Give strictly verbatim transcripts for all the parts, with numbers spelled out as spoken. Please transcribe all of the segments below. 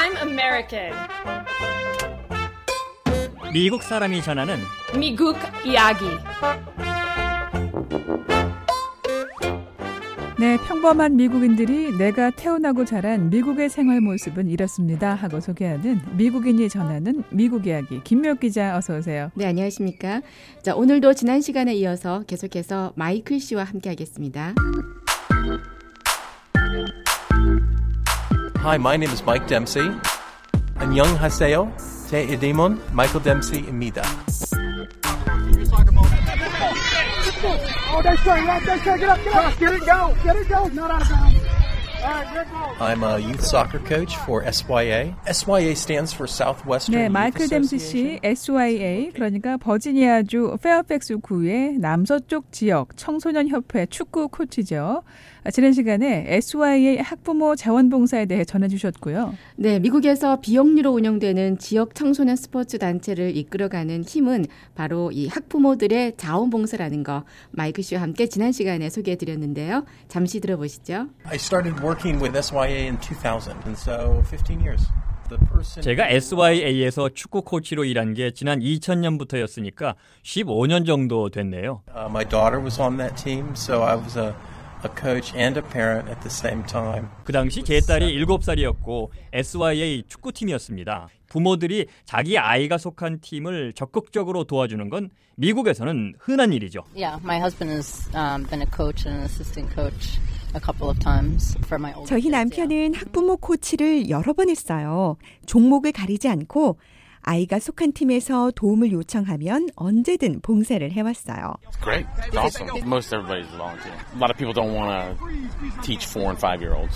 I'm American. 미국 사람이 전하는 미국 이야기. 네, 평범한 미국인들이 내가 태어나고 자란 미국의 생활 모습은 이렇습니다 하고 소개하는 미국인이 전하는 미국 이야기. 김미옥 기자 어서 오세요. 네, 안녕하십니까. 자, 오늘도 지난 시간에 이어서 계속해서 마이클 씨와 함께하겠습니다. Hi, my name is Mike Dempsey. 안녕하세요. 제 이름은 마이클 댐시입니다. Oh, that's straight, right, that's straight. Get up, get up. Get it, go. Get it, go. Not out of bounds. All right, good ball. I'm a youth soccer coach for S Y A. S Y A stands for Southwestern 네, Youth 마이클 댐시 씨, 에스 와이 에이, 그러니까 버지니아주 페어팩스 구의 남서쪽 지역 청소년협회 축구 코치죠. 지난 시간에 에스 와이 에이 학부모 자원봉사에 대해 전해주셨고요. 네, 미국에서 비영리로 운영되는 지역 청소년 스포츠 단체를 이끌어가는 힘은 바로 이 학부모들의 자원봉사라는 거 마이클 씨와 함께 지난 시간에 소개해드렸는데요. 잠시 들어보시죠. I started working with S Y A in two thousand, and so fifteen years. 제가 에스 와이 에이에서 축구 코치로 일한 게 지난 이천 년부터였으니까 십오 년 정도 됐네요. Uh, my daughter was on that team, so I was a a coach and a parent at the same time. 그 당시 제 딸이 일곱 살이었고 에스 와이 에이 축구팀이었습니다. 부모들이 자기 아이가 속한 팀을 적극적으로 도와주는 건 미국에서는 흔한 일이죠. Yeah, my husband has um, been a coach and an assistant coach a couple of times for my older 저희 남편은 학부모 코치를 여러 번 했어요. 종목을 가리지 않고 아이가 속한 팀에서 도움을 요청하면 언제든 봉사를 해왔어요. It's great. It's awesome. Most everybody's volunteer. A lot of people don't want to teach four and five year olds.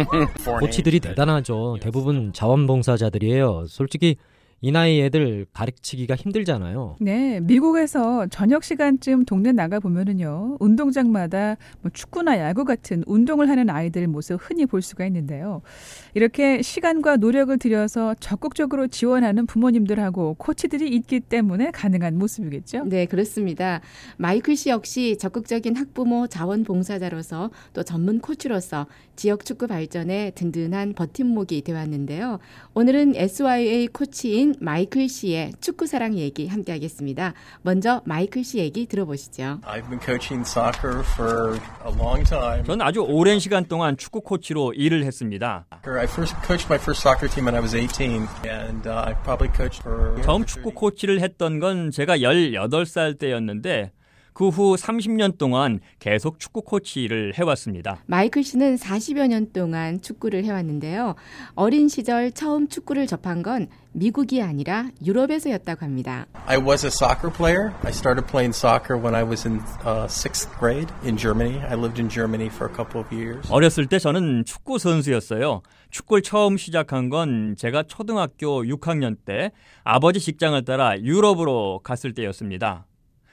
코치들이 대단하죠. 대부분 자원봉사자들이에요. 솔직히 이 나이 애들 가르치기가 힘들잖아요. 네, 미국에서 저녁 시간쯤 동네 나가 보면은요, 운동장마다 뭐 축구나 야구 같은 운동을 하는 아이들 모습 흔히 볼 수가 있는데요. 이렇게 시간과 노력을 들여서 적극적으로 지원하는 부모님들하고 코치들이 있기 때문에 가능한 모습이겠죠? 네, 그렇습니다. 마이클 씨 역시 적극적인 학부모 자원봉사자로서 또 전문 코치로서 지역 축구 발전에 든든한 버팀목이 되었는데요. 오늘은 에스 와이 에이 코치인 마이클 씨의 축구 사랑 얘기 함께하겠습니다. 먼저 마이클 씨 얘기 들어보시죠. I've been coaching soccer for a long time. 전 아주 오랜 시간 동안 축구 코치로 일을 했습니다. I first coached my first soccer team when I was eighteen, and uh, I probably coached for. 처음 축구 코치를 했던 건 제가 열여덟 살 때였는데 그 후 삼십 년 동안 계속 축구 코치 일을 해왔습니다. 마이클 씨는 사십여 년 동안 축구를 해왔는데요. 어린 시절 처음 축구를 접한 건 미국이 아니라 유럽에서였다고 합니다. I was a soccer player. I started playing soccer when I was in uh, sixth grade in Germany. I lived in Germany for a couple of years. 어렸을 때 저는 축구 선수였어요. 축구를 처음 시작한 건 제가 초등학교 육 학년 때 아버지 직장을 따라 유럽으로 갔을 때였습니다.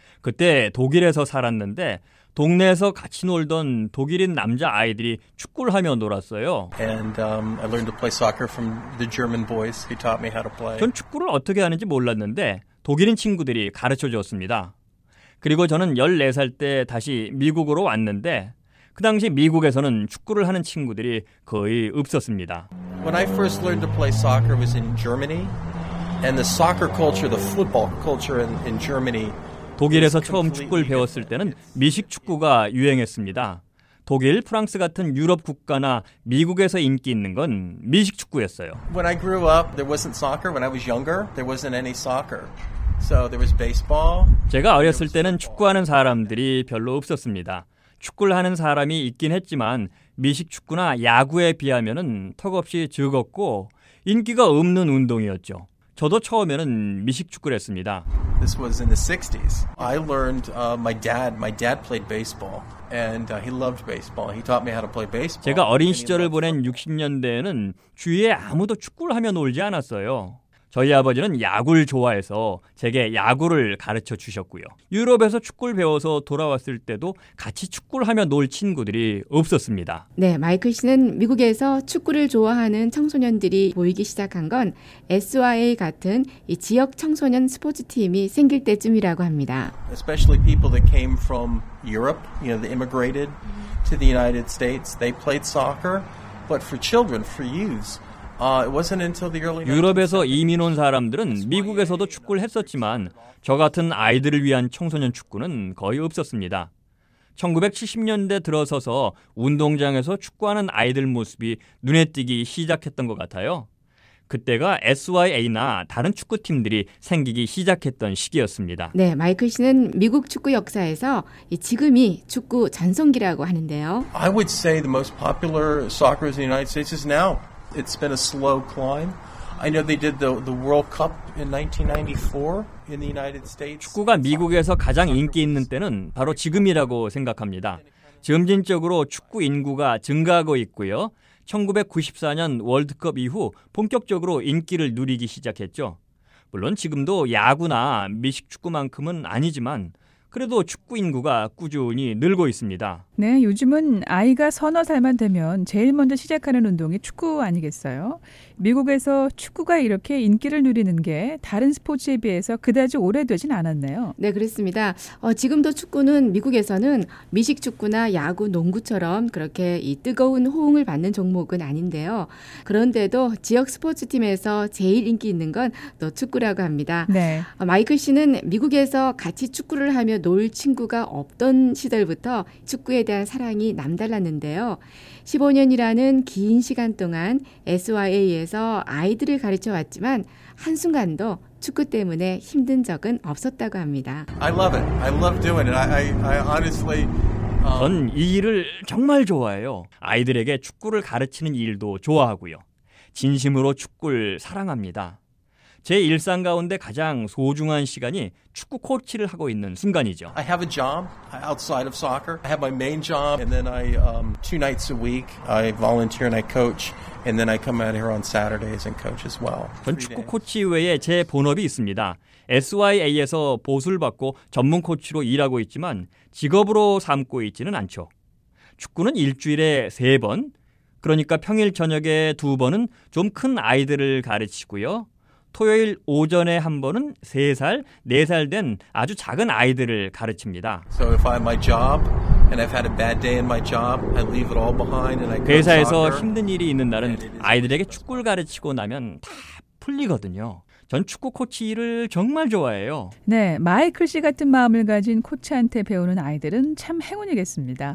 그때 독일에서 살았는데 동네에서 같이 놀던 독일인 남자 아이들이 축구를 하며 놀았어요. And um, I learned to play soccer from the German boys who taught me how to play. 전 축구를 어떻게 하는지 몰랐는데 독일인 친구들이 가르쳐 줬습니다. 그리고 저는 열네 살 때 다시 미국으로 왔는데 그 당시 미국에서는 축구를 하는 친구들이 거의 없었습니다. When I first learned to play soccer was in Germany, and the soccer culture, the football culture in, in Germany. 독일에서 처음 축구를 배웠을 때는 미식 축구가 유행했습니다. 독일, 프랑스 같은 유럽 국가나 미국에서 인기 있는 건 미식 축구였어요. When I grew up, there wasn't soccer. When I was younger, there wasn't any soccer. So there was baseball. 제가 어렸을 때는 축구하는 사람들이 별로 없었습니다. 축구를 하는 사람이 있긴 했지만 미식 축구나 야구에 비하면은 턱없이 즐겁고 인기가 없는 운동이었죠. 저도 처음에는 미식 축구를 했습니다. This was in the sixties. I learned uh, my dad, my dad played baseball and uh, he loved baseball. He taught me how to play baseball. 제가 어린 시절을 보낸 육십 년대에는 주위에 아무도 축구를 하며 놀지 않았어요. 저희 아버지는 야구를 좋아해서 제게 야구를 가르쳐 주셨고요. 유럽에서 축구를 배워서 돌아왔을 때도 같이 축구를 하며 놀 친구들이 없었습니다. 네, 마이클 씨는 미국에서 축구를 좋아하는 청소년들이 보이기 시작한 건 에스 와이 에이 같은 이 지역 청소년 스포츠팀이 생길 때쯤이라고 합니다. Especially people that came from Europe, you know, they immigrated to the United States. They played soccer, but for children, for youths, Uh, it wasn't until the early 유럽에서 이민 온 사람들은 미국에서도 축구를 했었지만 저 같은 아이들을 위한 청소년 축구는 거의 없었습니다. 천구백칠십 년대 들어서서 운동장에서 축구하는 아이들 모습이 눈에 띄기 시작했던 것 같아요. 그때가 에스와이에이나 다른 축구팀들이 생기기 시작했던 시기였습니다. 네, 마이클 씨는 미국 축구 역사에서 지금이 축구 전성기라고 하는데요. I would say the most popular soccer in the United States is now. It's been a slow climb. I know they did the the World Cup in nineteen ninety-four in the United States. 축구가 미국에서 가장 인기 있는 때는 바로 지금이라고 생각합니다. 점진적으로 축구 인구가 증가하고 있고요. 천구백구십사 년 월드컵 이후 본격적으로 인기를 누리기 시작했죠. 물론 지금도 야구나 미식축구만큼은 아니지만 그래도 축구 인구가 꾸준히 늘고 있습니다. 네, 요즘은 아이가 서너 살만 되면 제일 먼저 시작하는 운동이 축구 아니겠어요? 미국에서 축구가 이렇게 인기를 누리는 게 다른 스포츠에 비해서 그다지 오래되진 않았네요. 네, 그렇습니다. 어, 지금도 축구는 미국에서는 미식축구나 야구, 농구처럼 그렇게 이 뜨거운 호응을 받는 종목은 아닌데요. 그런데도 지역 스포츠팀에서 제일 인기 있는 건 또 축구라고 합니다. 네. 어, 마이클 씨는 미국에서 같이 축구를 하며 놀 친구가 없던 시절부터 축구에 대한 사랑이 남달랐는데요. 십오 년이라는 긴 시간 동안 에스와이에이에서 아이들을 가르쳐 왔지만 한순간도 축구 때문에 힘든 적은 없었다고 합니다. I love it. I love doing it. I, I, I honestly... 전 이 일을 정말 좋아해요. 아이들에게 축구를 가르치는 일도 좋아하고요. 진심으로 축구를 사랑합니다. 제 일상 가운데 가장 소중한 시간이 축구 코치를 하고 있는 순간이죠. I have a job outside of soccer. I have my main job, and then I um, two nights a week I volunteer and I coach, and then I come out here on Saturdays and coach as well. 전 축구 코치 외에 제 본업이 있습니다. 에스와이에이에서 보수를 받고 전문 코치로 일하고 있지만 직업으로 삼고 있지는 않죠. 축구는 일주일에 세 번, 그러니까 평일 저녁에 두 번은 좀 큰 아이들을 가르치고요. 토요일 오전에 한 번은 세 살, 네 살 된 아주 작은 아이들을 가르칩니다. So if I have my job and I've had a bad day in my job, I leave it all behind and I go 회사에서 soccer. 힘든 일이 있는 날은 아이들에게 축구를 가르치고 나면 다 풀리거든요. 전 축구 코치 일을 정말 좋아해요. 네, 마이클 씨 같은 마음을 가진 코치한테 배우는 아이들은 참 행운이겠습니다.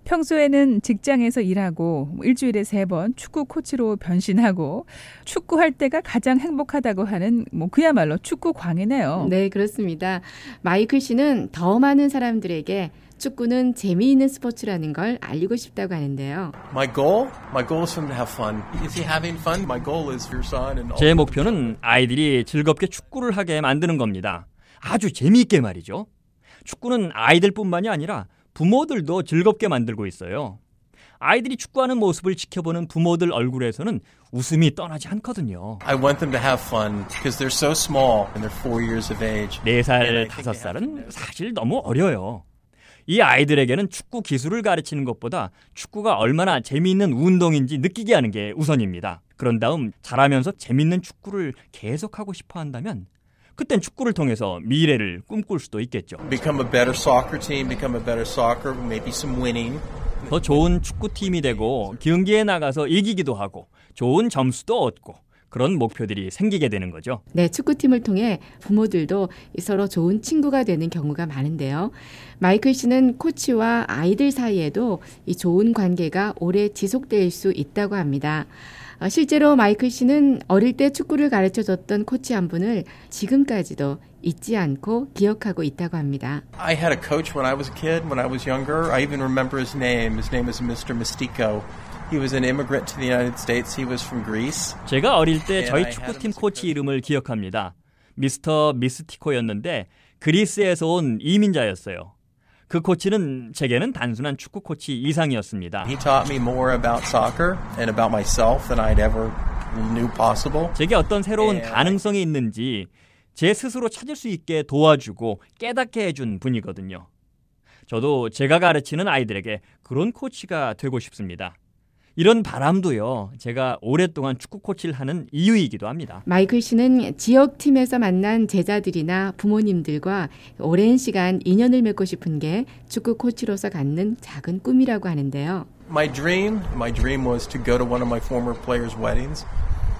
평소에는 직장에서 일하고 일주일에 세 번 축구 코치로 변신하고 축구할 때가 가장 행복하다고 하는 뭐 그야말로 축구 광이네요. 네, 그렇습니다. 마이클 씨는 더 많은 사람들에게 축구는 재미있는 스포츠라는 걸 알리고 싶다고 하는데요. My goal, my goal is for him to have fun. Is he having fun? My goal is for your son and all. 제 목표는 아이들이 즐겁게 축구를 하게 만드는 겁니다. 아주 재미있게 말이죠. 축구는 아이들뿐만이 아니라 부모들도 즐겁게 만들고 있어요. 아이들이 축구하는 모습을 지켜보는 부모들 얼굴에서는 웃음이 떠나지 않거든요. I want them to have fun because they're so small and they're four years of age. 네 살, 다섯 살은 사실 너무 어려요. 이 아이들에게는 축구 기술을 가르치는 것보다 축구가 얼마나 재미있는 운동인지 느끼게 하는 게 우선입니다. 그런 다음 자라면서 재미있는 축구를 계속하고 싶어 한다면 그땐 축구를 통해서 미래를 꿈꿀 수도 있겠죠. Become a better soccer team, become a better soccer, maybe some winning. 더 좋은 축구팀이 되고 경기에 나가서 이기기도 하고 좋은 점수도 얻고 그런 목표들이 생기게 되는 거죠. 네, 축구팀을 통해 부모들도 서로 좋은 친구가 되는 경우가 많은데요. 마이클 씨는 코치와 아이들 사이에도 이 좋은 관계가 오래 지속될 수 있다고 합니다. 실제로 마이클 씨는 어릴 때 축구를 가르쳐줬던 코치 한 분을 지금까지도 잊지 않고 기억하고 있다고 합니다. I had a coach when I was a kid, when I was younger. I even remember his name. His name was Mister Mystico. He was an immigrant to the United States. He was from Greece. 제가 어릴 때 저희 축구팀 코치 이름을 기억합니다. 미스터 미스티코였는데 그리스에서 온 이민자였어요. 그 코치는 제게는 단순한 축구 코치 이상이었습니다. He taught me more about soccer and about myself than I'd ever knew possible. 제게 어떤 새로운 가능성이 있는지 제 스스로 찾을 수 있게 도와주고 깨닫게 해준 분이거든요. 저도 제가 가르치는 아이들에게 그런 코치가 되고 싶습니다. 이런 바람도요, 제가 오랫동안 축구 코치를 하는 이유이기도 합니다. 마이클 씨는 지역팀에서 만난 제자들이나 부모님들과 오랜 시간 인연을 맺고 싶은 게 축구 코치로서 갖는 작은 꿈이라고 하는데요. My dream, my dream was to go to one of my former players' weddings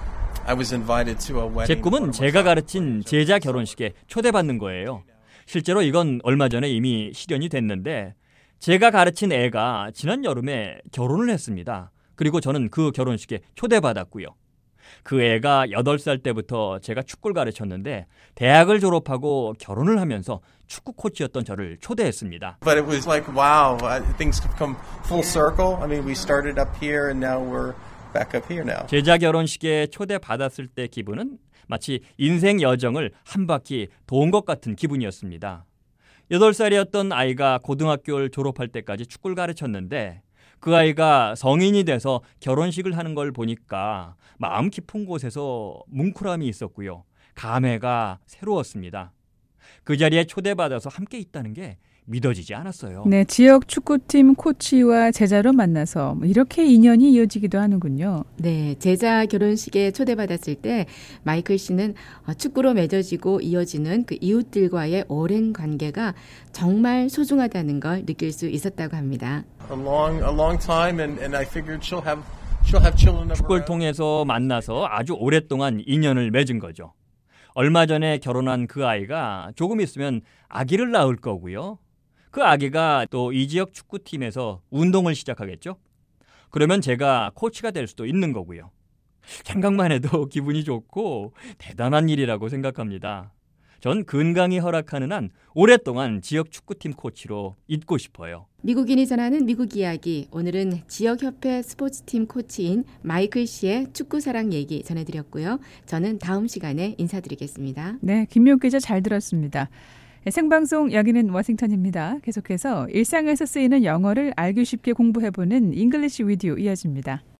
I was invited to a wedding. 제 꿈은 제가 가르친 제자 결혼식에 초대받는 거예요. 실제로 이건 얼마 전에 이미 실현이 됐는데 제가 가르친 애가 지난 여름에 결혼을 했습니다. 그리고 저는 그 결혼식에 초대받았고요. 그 애가 여덟 살 때부터 제가 축구를 가르쳤는데 대학을 졸업하고 결혼을 하면서 축구 코치였던 저를 초대했습니다. But it was like, wow, things have come full circle. I mean, we started up here and now we're back up here now. 제자 결혼식에 초대받았을 때 기분은 마치 인생 여정을 한 바퀴 도운 것 같은 기분이었습니다. 여덟 살이었던 아이가 고등학교를 졸업할 때까지 축구를 가르쳤는데 그 아이가 성인이 돼서 결혼식을 하는 걸 보니까 마음 깊은 곳에서 뭉클함이 있었고요. 감회가 새로웠습니다. 그 자리에 초대받아서 함께 있다는 게 믿어지지 않았어요. 네, 지역 축구팀 코치와 제자로 만나서 이렇게 인연이 이어지기도 하는군요. 네, 제자 결혼식에 초대받았을 때 마이클 씨는 축구로 맺어지고 이어지는 그 이웃들과의 오랜 관계가 정말 소중하다는 걸 느낄 수 있었다고 합니다. A long, a long time, and, and I figured she'll have, she'll have children of her 축구를 own. 통해서 만나서 아주 오랫동안 인연을 맺은 거죠. 얼마 전에 결혼한 그 아이가 조금 있으면 아기를 낳을 거고요. 그 아기가 또 이 지역 축구팀에서 운동을 시작하겠죠. 그러면 제가 코치가 될 수도 있는 거고요. 생각만 해도 기분이 좋고 대단한 일이라고 생각합니다. 전 건강이 허락하는 한 오랫동안 지역 축구팀 코치로 있고 싶어요. 미국인이 전하는 미국 이야기. 오늘은 지역협회 스포츠팀 코치인 마이클 씨의 축구사랑 얘기 전해드렸고요. 저는 다음 시간에 인사드리겠습니다. 네, 김미옥 기자 잘 들었습니다. 생방송 여기는 워싱턴입니다. 계속해서 일상에서 쓰이는 영어를 알기 쉽게 공부해보는 잉글리시 위디오 이어집니다.